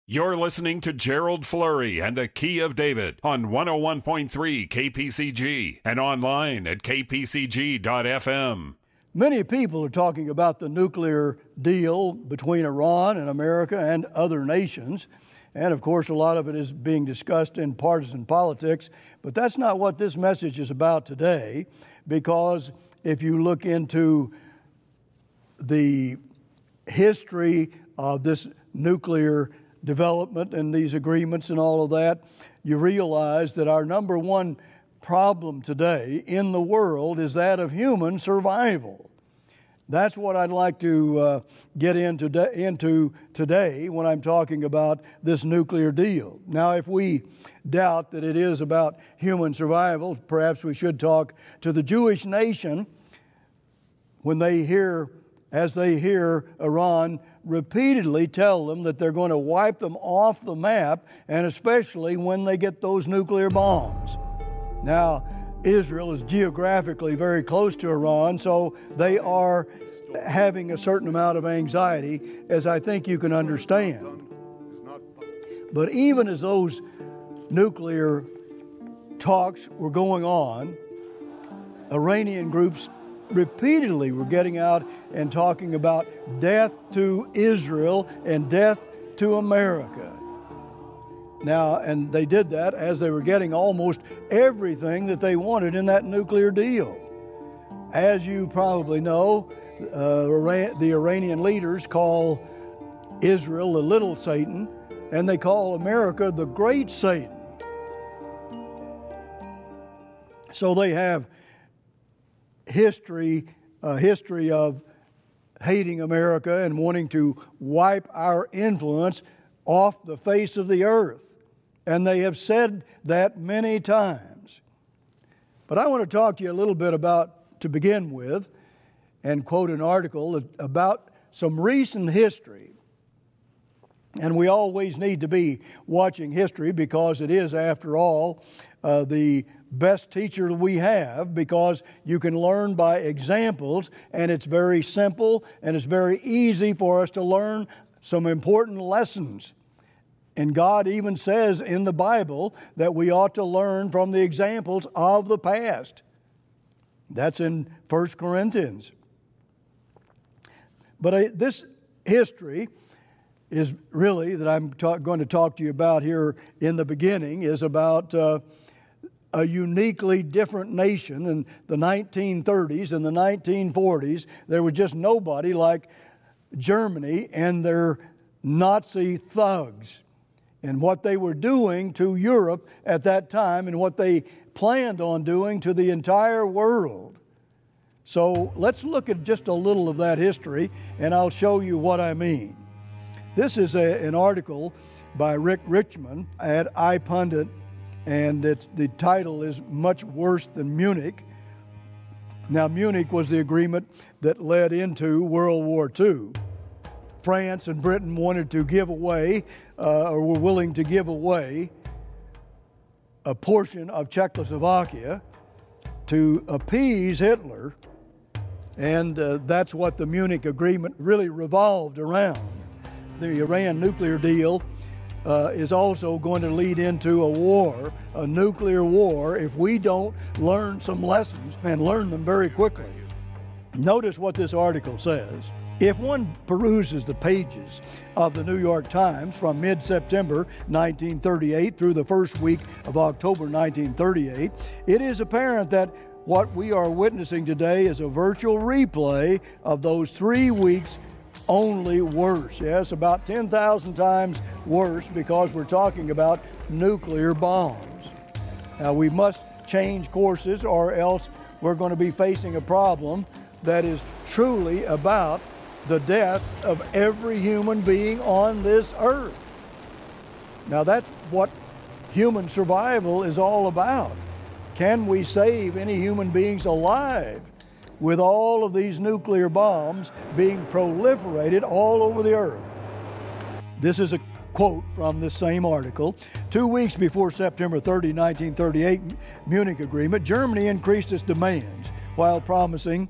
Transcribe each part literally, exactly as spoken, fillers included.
You're listening to Gerald Flurry and the Key of David on one oh one point three K P C G and online at k p c g dot f m. Many people are talking about the nuclear deal between Iran and America and other nations. And, of course, a lot of it is being discussed in partisan politics. But that's not what this message is about today, because if you look into the history of this nuclear development and these agreements and all of that, you realize that our number one problem today in the world is that of human survival. That's what I'd like to uh, get into, into today when I'm talking about this nuclear deal. Now, if we doubt that it is about human survival, perhaps we should talk to the Jewish nation when they hear, as they hear Iran repeatedly tell them that they're going to wipe them off the map, and especially when they get those nuclear bombs. Now, Israel is geographically very close to Iran, so they are having a certain amount of anxiety, as I think you can understand. But even as those nuclear talks were going on, Iranian groups repeatedly were getting out and talking about death to Israel and death to America. Now, and they did that as they were getting almost everything that they wanted in that nuclear deal. As you probably know, uh, Iran, the Iranian leaders call Israel the little Satan, and they call America the great Satan. So they have history, a history of hating America and wanting to wipe our influence off the face of the earth. And they have said that many times. But I want to talk to you a little bit about, to begin with, and quote an article about some recent history. And we always need to be watching history because it is, after all, uh, the best teacher we have, because you can learn by examples, and it's very simple and it's very easy for us to learn some important lessons. And God even says in the Bible that we ought to learn from the examples of the past. That's in First Corinthians. But uh, this history is really, that I'm ta- going to talk to you about here in the beginning, is about uh, a uniquely different nation. In the nineteen thirties and the nineteen forties, there was just nobody like Germany and their Nazi thugs, and what they were doing to Europe at that time and what they planned on doing to the entire world. So let's look at just a little of that history, and I'll show you what I mean. This is a, an article by Rick Richmond at iPundit, and it's, the title is Much Worse Than Munich. Now, Munich was the agreement that led into World War Two. France and Britain wanted to give away, uh, or were willing to give away, a portion of Czechoslovakia to appease Hitler, and uh, that's what the Munich Agreement really revolved around. The Iran nuclear deal uh, is also going to lead into a war, a nuclear war, if we don't learn some lessons and learn them very quickly. Notice what this article says. If one peruses the pages of the New York Times from mid-September nineteen thirty-eight through the first week of October nineteen thirty-eight, it is apparent that what we are witnessing today is a virtual replay of those three weeks, only worse. Yes, about ten thousand times worse, because we're talking about nuclear bombs. Now, we must change courses, or else we're going to be facing a problem that is truly about the death of every human being on this earth. Now, that's what human survival is all about. Can we save any human beings alive with all of these nuclear bombs being proliferated all over the earth? This is a quote from this same article. Two weeks before September thirtieth, nineteen thirty-eight Munich Agreement, Germany increased its demands while promising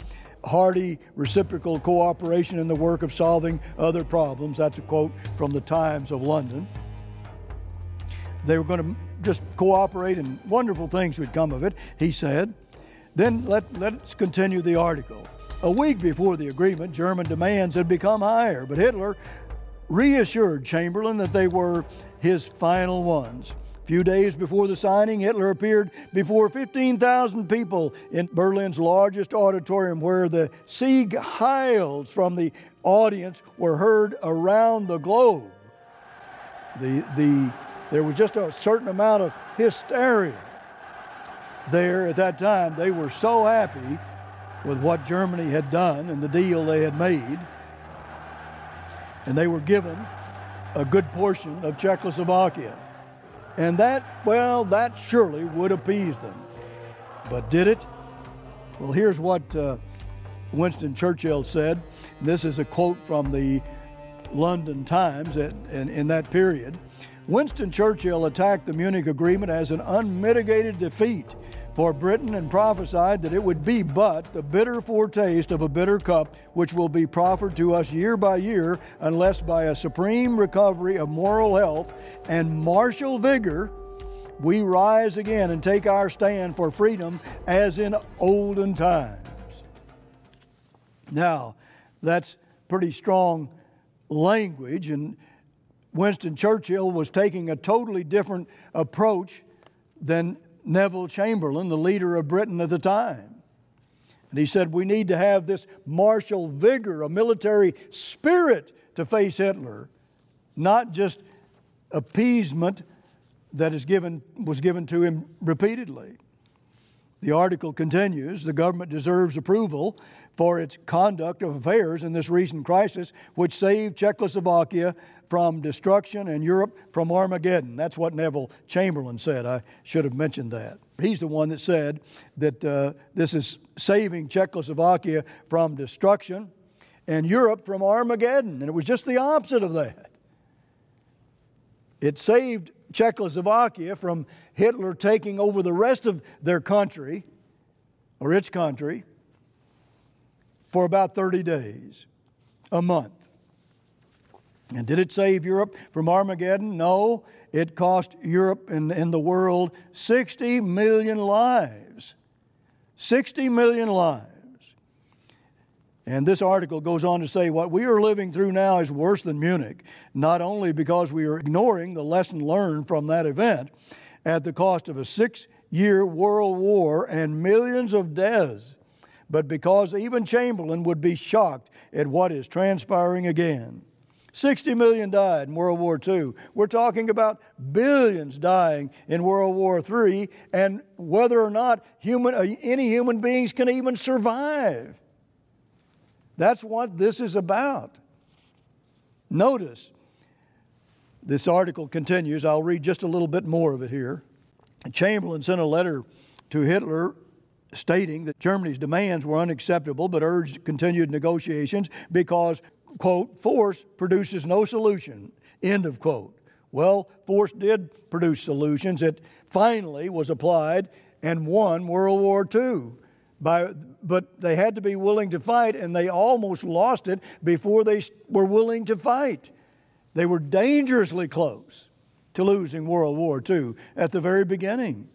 hearty reciprocal cooperation in the work of solving other problems. That's a quote from the Times of London. They were going to just cooperate and wonderful things would come of it, he said. Then let, let's continue the article. A week before the agreement, German demands had become higher, but Hitler reassured Chamberlain that they were his final ones. A few days before the signing, Hitler appeared before fifteen thousand people in Berlin's largest auditorium, where the Sieg Heils from the audience were heard around the globe. The, the, there was just a certain amount of hysteria there at that time. They were so happy with what Germany had done and the deal they had made. And they were given a good portion of Czechoslovakia. And that, well, that surely would appease them. But did it? Well, here's what uh, Winston Churchill said. This is a quote from the London Times at, in, in that period. Winston Churchill attacked the Munich Agreement as an unmitigated defeat for Britain and prophesied that it would be but the bitter foretaste of a bitter cup which will be proffered to us year by year unless by a supreme recovery of moral health and martial vigor we rise again and take our stand for freedom as in olden times. Now, that's pretty strong language, and Winston Churchill was taking a totally different approach than Neville Chamberlain, the leader of Britain at the time. And he said, we need to have this martial vigor, a military spirit to face Hitler, not just appeasement that is given, was given to him repeatedly. The article continues, the government deserves approval for its conduct of affairs in this recent crisis, which saved Czechoslovakia from destruction and Europe from Armageddon. That's what Neville Chamberlain said. I should have mentioned that. He's the one that said that uh, this is saving Czechoslovakia from destruction and Europe from Armageddon. And it was just the opposite of that. It saved Czechoslovakia from Hitler taking over the rest of their country, or its country, for about thirty days, a month. And did it save Europe from Armageddon? No. It cost Europe and, and the world sixty million lives. sixty million lives. And this article goes on to say what we are living through now is worse than Munich, not only because we are ignoring the lesson learned from that event at the cost of a six-year world war and millions of deaths, but because even Chamberlain would be shocked at what is transpiring again. sixty million died in World War Two. We're talking about billions dying in World War Three, and whether or not human, any human beings can even survive. That's what this is about. Notice, this article continues. I'll read just a little bit more of it here. Chamberlain sent a letter to Hitler stating that Germany's demands were unacceptable, but urged continued negotiations because, quote, force produces no solution, end of quote. Well, force did produce solutions. It finally was applied and won World War Two. By, but they had to be willing to fight, and they almost lost it before they were willing to fight. They were dangerously close to losing World War Two at the very beginning.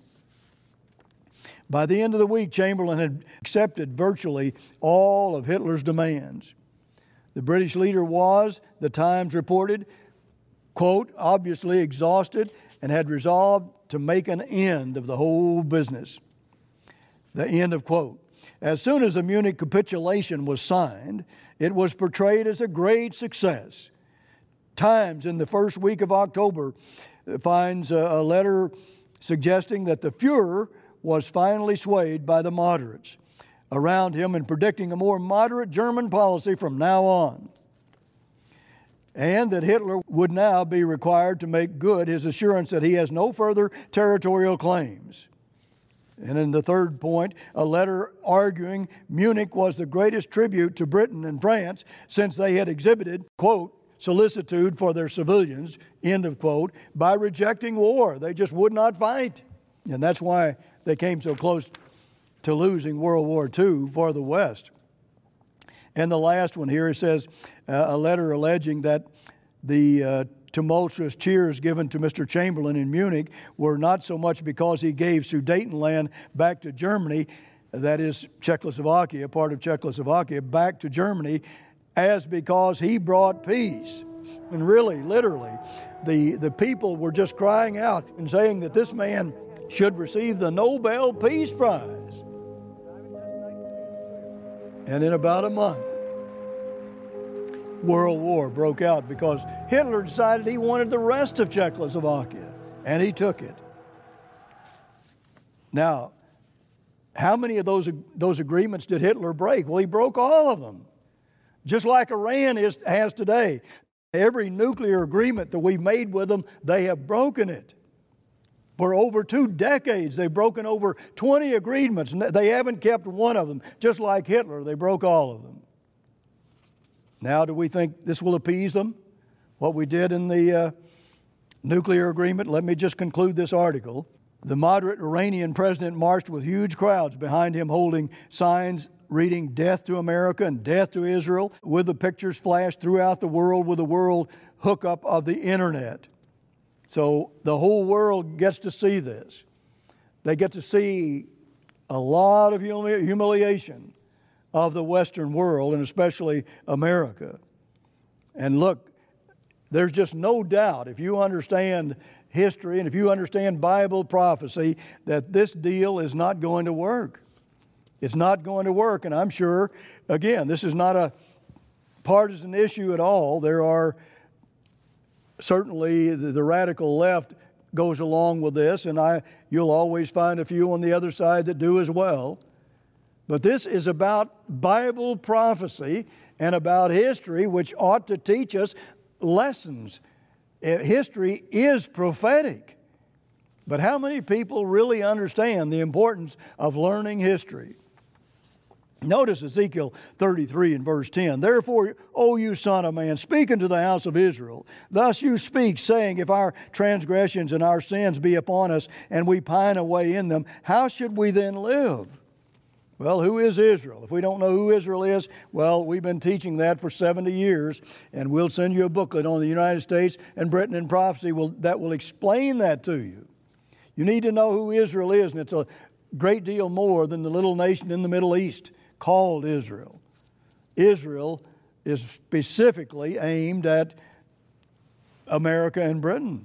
By the end of the week, Chamberlain had accepted virtually all of Hitler's demands. The British leader was, the Times reported, quote, obviously exhausted and had resolved to make an end of the whole business. The end of quote. As soon as the Munich capitulation was signed, it was portrayed as a great success. Times in the first week of October finds a letter suggesting that the Fuhrer was finally swayed by the moderates around him and predicting a more moderate German policy from now on, and that Hitler would now be required to make good his assurance that he has no further territorial claims. And in the third point, a letter arguing Munich was the greatest tribute to Britain and France since they had exhibited, quote, solicitude for their civilians, end of quote, by rejecting war. They just would not fight. And that's why they came so close to losing World War Two for the West. And the last one here, it says uh, a letter alleging that the uh, tumultuous cheers given to Mister Chamberlain in Munich were not so much because he gave Sudetenland back to Germany, that is Czechoslovakia, part of Czechoslovakia, back to Germany, as because he brought peace. And really, literally, the, the people were just crying out and saying that this man should receive the Nobel Peace Prize. And in about a month, World War broke out because Hitler decided he wanted the rest of Czechoslovakia, and he took it. Now, how many of those, those agreements did Hitler break? Well, he broke all of them, just like Iran is, has today. Every nuclear agreement that we've made with them, they have broken it. For over two decades, they've broken over twenty agreements, and they haven't kept one of them. Just like Hitler, they broke all of them. Now, do we think this will appease them, what we did in the uh, nuclear agreement? Let me just conclude this article. The moderate Iranian president marched with huge crowds behind him holding signs reading "Death to America" and "Death to Israel," with the pictures flashed throughout the world with the world hookup of the internet. So the whole world gets to see this. They get to see a lot of humili- humiliation of the Western world, and especially America. And look, there's just no doubt, if you understand history and if you understand Bible prophecy, that this deal is not going to work. It's not going to work, and I'm sure, again, this is not a partisan issue at all. There are certainly the, the radical left goes along with this, and I you'll always find a few on the other side that do as well. But this is about Bible prophecy and about history, which ought to teach us lessons. History is prophetic. But how many people really understand the importance of learning history? Notice Ezekiel thirty-three and verse ten. Therefore, O you son of man, speak unto the house of Israel. Thus you speak, saying, if our transgressions and our sins be upon us, and we pine away in them, how should we then live? Well, who is Israel? If we don't know who Israel is, well, we've been teaching that for seventy years, and we'll send you a booklet on the United States and Britain and prophecy will, that will explain that to you. You need to know who Israel is, and it's a great deal more than the little nation in the Middle East called Israel. Israel is specifically aimed at America and Britain,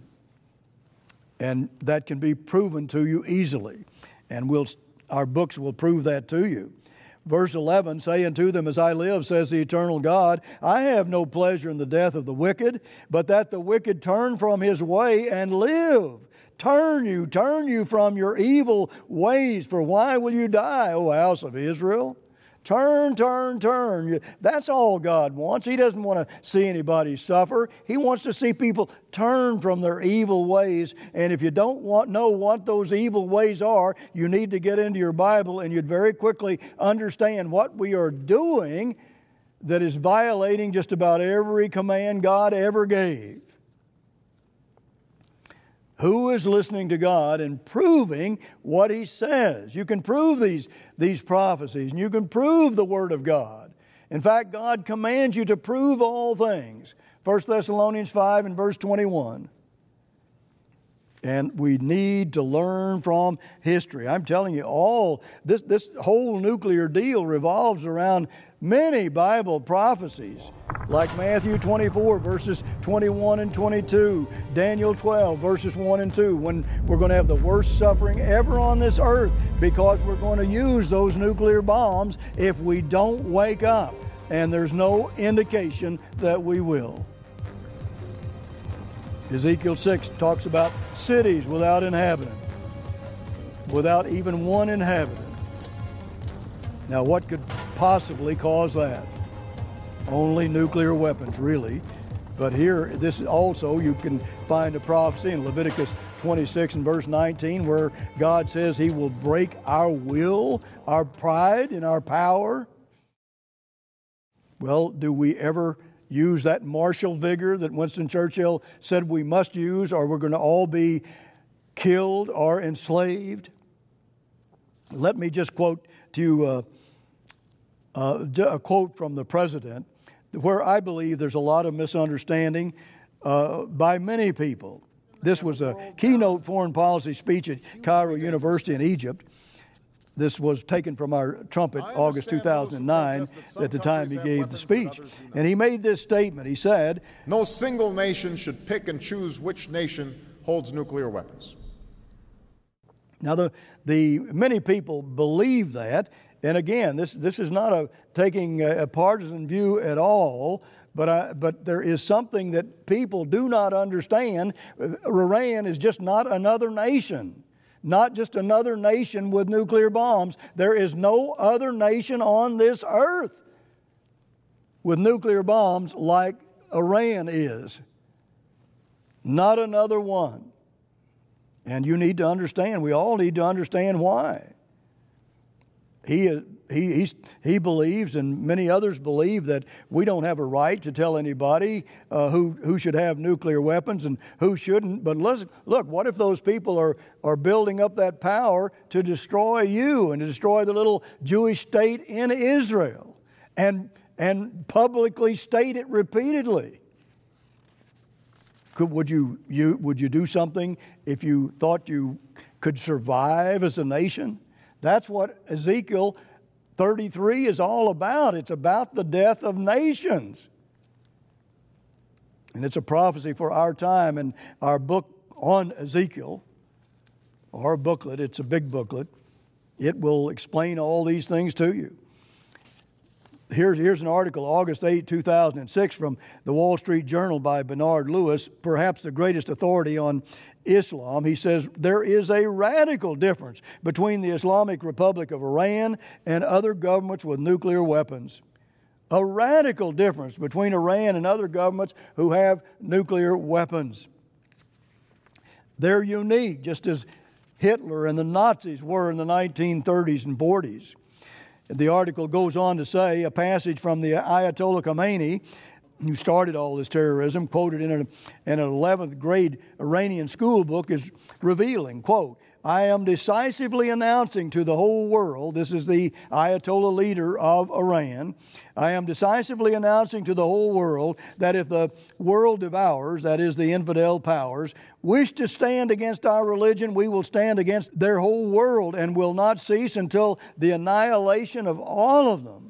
and that can be proven to you easily, and we'll our books will prove that to you. Verse eleven, say unto them, as I live, says the eternal God, I have no pleasure in the death of the wicked, but that the wicked turn from his way and live. Turn you, turn you from your evil ways, for why will you die, O house of Israel? Turn, turn, turn. That's all God wants. He doesn't want to see anybody suffer. He wants to see people turn from their evil ways. And if you don't want know what those evil ways are, you need to get into your Bible, and you'd very quickly understand what we are doing that is violating just about every command God ever gave. Who is listening to God and proving what He says? You can prove these, these prophecies, and you can prove the Word of God. In fact, God commands you to prove all things. First Thessalonians five and verse twenty-one. And we need to learn from history. I'm telling you, all this, this whole nuclear deal revolves around many Bible prophecies, like Matthew twenty-four, verses twenty-one and twenty-two, Daniel twelve, verses one and two, when we're going to have the worst suffering ever on this earth because we're going to use those nuclear bombs if we don't wake up. And there's no indication that we will. Ezekiel six talks about cities without inhabitant, without even one inhabitant. Now, what could possibly cause that? Only nuclear weapons, really. But here, this also, you can find a prophecy in Leviticus twenty-six and verse nineteen where God says He will break our will, our pride, and our power. Well, do we ever use that martial vigor that Winston Churchill said we must use, or we're going to all be killed or enslaved? Let me just quote to you uh, uh, a quote from the president where I believe there's a lot of misunderstanding uh, by many people. This was a keynote foreign policy speech at Cairo University in Egypt. This was taken from our trumpet August two thousand nine at the time he gave the speech. And he made this statement. He said, "No single nation should pick and choose which nation holds nuclear weapons." Now, the, the many people believe that. And again, this, this is not a taking a, a partisan view at all, but, I, but there is something that people do not understand. Iran is just not another nation. Not just another nation with nuclear bombs. There is no other nation on this earth with nuclear bombs like Iran is. Not another one. And you need to understand, we all need to understand why. He, he, he's, he believes, and many others believe, that we don't have a right to tell anybody uh, who, who should have nuclear weapons and who shouldn't. But let's, look, what if those people are, are building up that power to destroy you and to destroy the little Jewish state in Israel and, and publicly state it repeatedly? Could, would, you, you, would you do something if you thought you could survive as a nation? That's what Ezekiel thirty-three is all about. It's about the death of nations. And it's a prophecy for our time. And our book on Ezekiel, our booklet, it's a big booklet, it will explain all these things to you. Here's, here's an article, August eighth, two thousand six, from the Wall Street Journal by Bernard Lewis, perhaps the greatest authority on Islam. He says, there is a radical difference between the Islamic Republic of Iran and other governments with nuclear weapons. A radical difference between Iran and other governments who have nuclear weapons. They're unique, just as Hitler and the Nazis were in the nineteen thirties and forties. The article goes on to say, a passage from the Ayatollah Khomeini, who started all this terrorism, quoted in an, in an eleventh grade Iranian school book, is revealing, quote, "I am decisively announcing to the whole world," this is the Ayatollah leader of Iran, "I am decisively announcing to the whole world that if the world devours, that is the infidel powers, wish to stand against our religion, we will stand against their whole world and will not cease until the annihilation of all of them."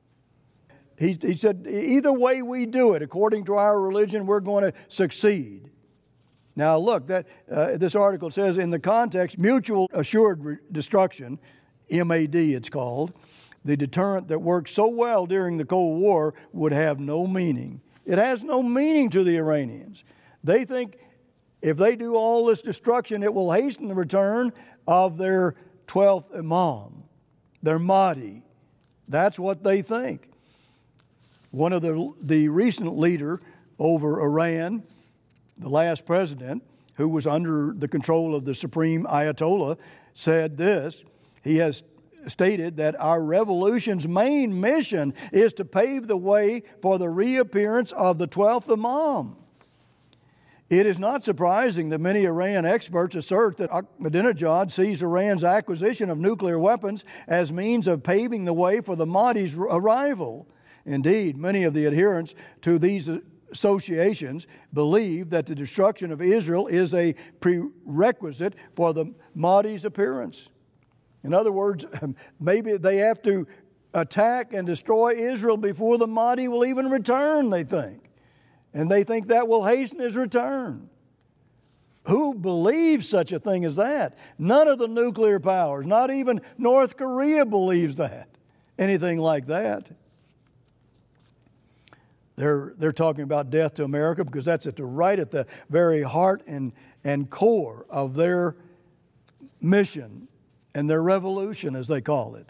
He, he said, either way we do it, according to our religion, we're going to succeed. Now, look, that uh, this article says, in the context, mutual assured re- destruction, M A D it's called, the deterrent that worked so well during the Cold War would have no meaning. It has no meaning to the Iranians. They think if they do all this destruction, it will hasten the return of their twelfth Imam, their Mahdi. That's what they think. One of the, the recent leader over Iran, the last president, who was under the control of the Supreme Ayatollah, said this. He has stated that our revolution's main mission is to pave the way for the reappearance of the twelfth Imam. It is not surprising that many Iran experts assert that Ahmadinejad sees Iran's acquisition of nuclear weapons as means of paving the way for the Mahdi's arrival. Indeed, many of the adherents to these associations believe that the destruction of Israel is a prerequisite for the Mahdi's appearance. In other words, maybe they have to attack and destroy Israel before the Mahdi will even return, they think. And they think that will hasten his return. Who believes such a thing as that? None of the nuclear powers, not even North Korea believes that, anything like that. They're, they're talking about death to America because that's at the right at the very heart and, and core of their mission and their revolution, as they call it.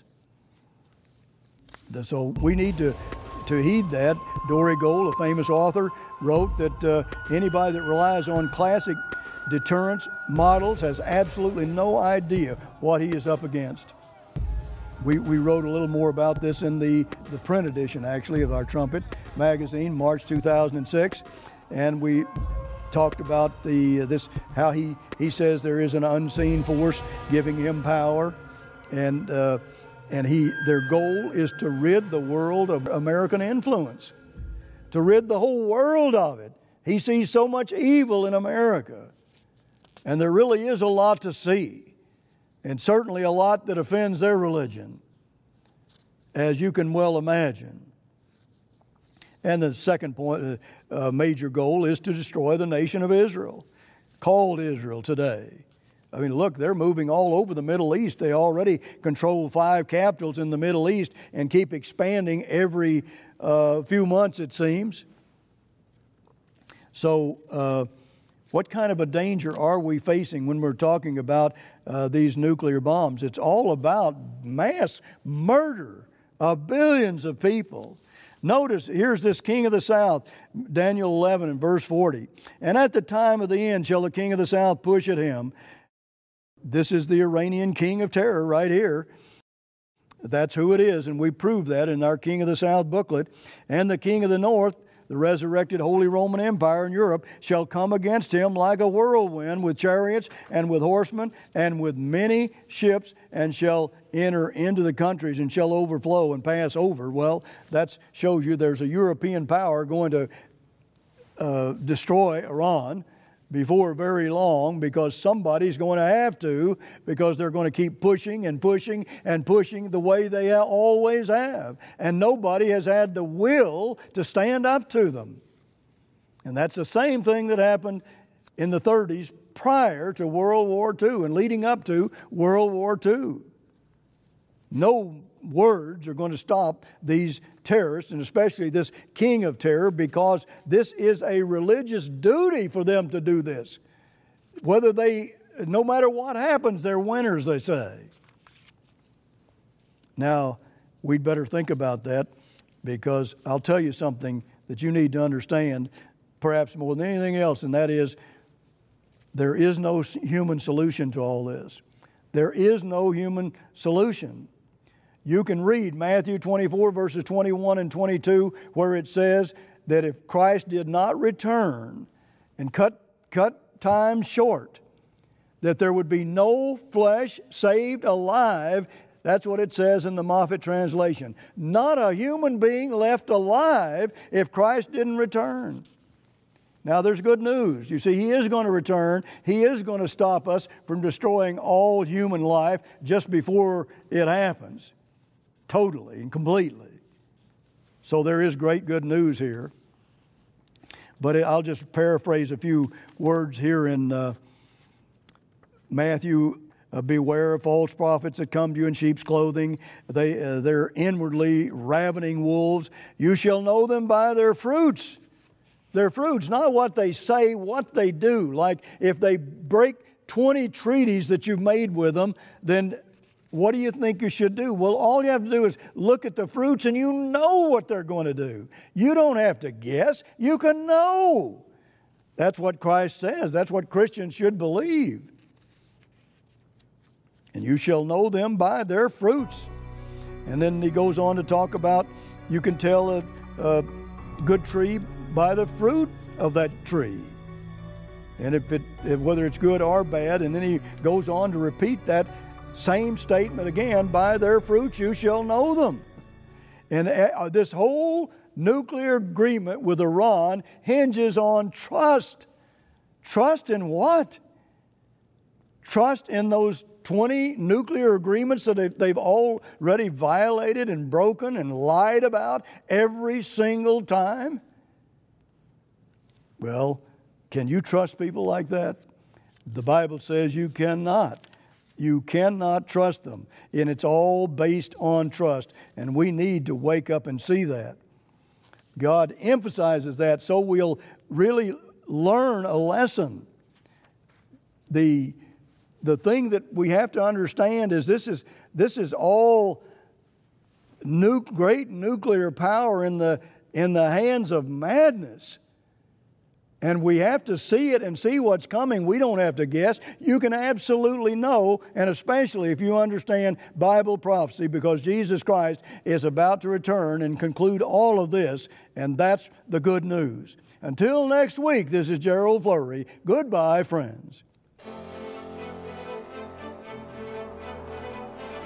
So we need to, to heed that. Dore Gold, a famous author, wrote that uh, anybody that relies on classic deterrence models has absolutely no idea what he is up against. We, we wrote a little more about this in the, the print edition, actually, of our Trumpet magazine, March two thousand six, and we talked about the uh, this how he, he says there is an unseen force giving him power, and uh, And he, their goal is to rid the world of American influence, to rid the whole world of it. He sees so much evil in America. And there really is a lot to see, and certainly a lot that offends their religion, as you can well imagine. And the second point, uh, major goal is to destroy the nation of Israel, called Israel today. I mean, look, they're moving all over the Middle East. They already control five capitals in the Middle East and keep expanding every uh, few months, it seems. So, uh, what kind of a danger are we facing when we're talking about uh, these nuclear bombs? It's all about mass murder of billions of people. Notice, here's this king of the south, Daniel eleven and verse forty. And at the time of the end shall the king of the south push at him. This is the Iranian king of terror right here. That's who it is, and we prove that in our King of the South booklet. And the king of the north, the resurrected Holy Roman Empire in Europe, shall come against him like a whirlwind with chariots and with horsemen and with many ships, and shall enter into the countries and shall overflow and pass over. Well, that shows you there's a European power going to uh, destroy Iran before very long, because somebody's going to have to, because they're going to keep pushing and pushing and pushing the way they always have. And nobody has had the will to stand up to them. And that's the same thing that happened in the thirties prior to World War Two and leading up to World War Two. No words are going to stop these terrorists, and especially this king of terror, because this is a religious duty for them to do this. Whether they, no matter what happens, they're winners, they say. Now, we'd better think about that, because I'll tell you something that you need to understand, perhaps more than anything else, and that is there is no human solution to all this. There is no human solution. You can read Matthew twenty-four, verses twenty-one and twenty-two, where it says that if Christ did not return and cut, cut time short, that there would be no flesh saved alive. That's what it says in the Moffat translation. Not a human being left alive if Christ didn't return. Now, there's good news. You see, He is going to return. He is going to stop us from destroying all human life just before it happens. Totally and completely. So there is great good news here. But I'll just paraphrase a few words here in uh, Matthew. Uh, Beware of false prophets that come to you in sheep's clothing. They, uh, they're inwardly ravening wolves. You shall know them by their fruits. Their fruits, not what they say, what they do. Like if they break twenty treaties that you've made with them, then what do you think you should do? Well, all you have to do is look at the fruits and you know what they're going to do. You don't have to guess. You can know. That's what Christ says. That's what Christians should believe. And you shall know them by their fruits. And then he goes on to talk about you can tell a, a good tree by the fruit of that tree. And if it, if, whether it's good or bad, and then he goes on to repeat that same statement again, by their fruits you shall know them. And uh, this whole nuclear agreement with Iran hinges on trust. Trust in what? Trust in those twenty nuclear agreements that they've, they've already violated and broken and lied about every single time? Well, can you trust people like that? The Bible says you cannot. You cannot trust them. And it's all based on trust. And we need to wake up and see that. God emphasizes that so we'll really learn a lesson. The, the thing that we have to understand is this is, this is all nu- great nuclear power in the, in the hands of madness. And we have to see it and see what's coming. We don't have to guess. You can absolutely know, and especially if you understand Bible prophecy, because Jesus Christ is about to return and conclude all of this, and that's the good news. Until next week, this is Gerald Flurry. Goodbye, friends.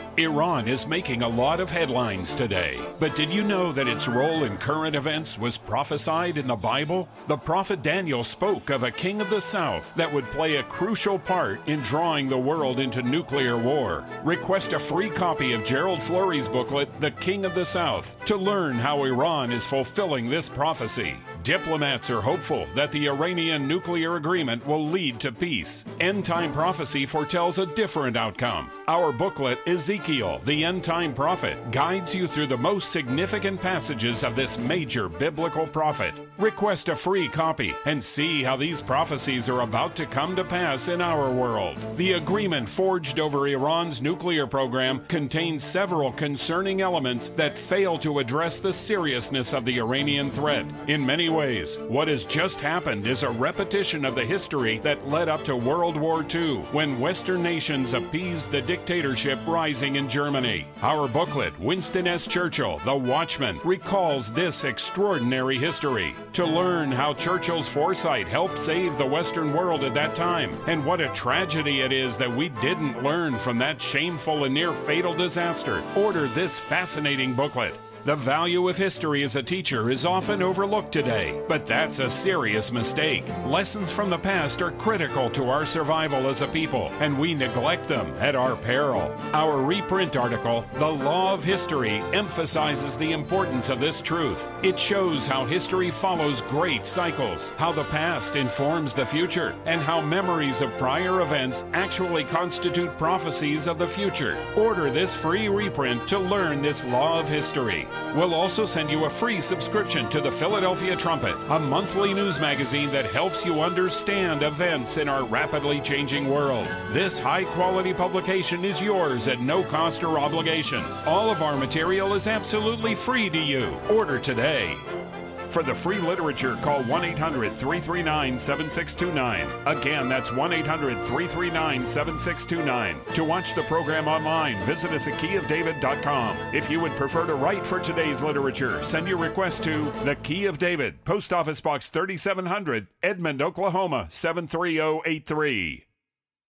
Iran is making a lot of headlines today, but did you know that its role in current events was prophesied in the Bible? The prophet Daniel spoke of a king of the south that would play a crucial part in drawing the world into nuclear war. Request a free copy of Gerald Flurry's booklet, The King of the South, to learn how Iran is fulfilling this prophecy. Diplomats are hopeful that the Iranian nuclear agreement will lead to peace. End-time prophecy foretells a different outcome. Our booklet, Ezekiel, the End-Time Prophet, guides you through the most significant passages of this major biblical prophet. Request a free copy and see how these prophecies are about to come to pass in our world. The agreement forged over Iran's nuclear program contains several concerning elements that fail to address the seriousness of the Iranian threat. In many ways, what has just happened is a repetition of the history that led up to World War Two, when Western nations appeased the dictatorship rising in Germany. Our booklet, Winston S. Churchill, The Watchman, recalls this extraordinary history. To learn how Churchill's foresight helped save the Western world at that time, and what a tragedy it is that we didn't learn from that shameful and near-fatal disaster, order this fascinating booklet. The value of history as a teacher is often overlooked today, but that's a serious mistake. Lessons from the past are critical to our survival as a people, and we neglect them at our peril. Our reprint article, The Law of History, emphasizes the importance of this truth. It shows how history follows great cycles, how the past informs the future, and how memories of prior events actually constitute prophecies of the future. Order this free reprint to learn this law of history. We'll also send you a free subscription to the Philadelphia Trumpet, a monthly news magazine that helps you understand events in our rapidly changing world. This high-quality publication is yours at no cost or obligation. All of our material is absolutely free to you. Order today. For the free literature, call one eight hundred, three three nine, seven six two nine. Again, that's one eight hundred, three three nine, seven six two nine. To watch the program online, visit us at key of david dot com. If you would prefer to write for today's literature, send your request to The Key of David, Post Office Box thirty-seven hundred, Edmond, Oklahoma, seven three zero eight three.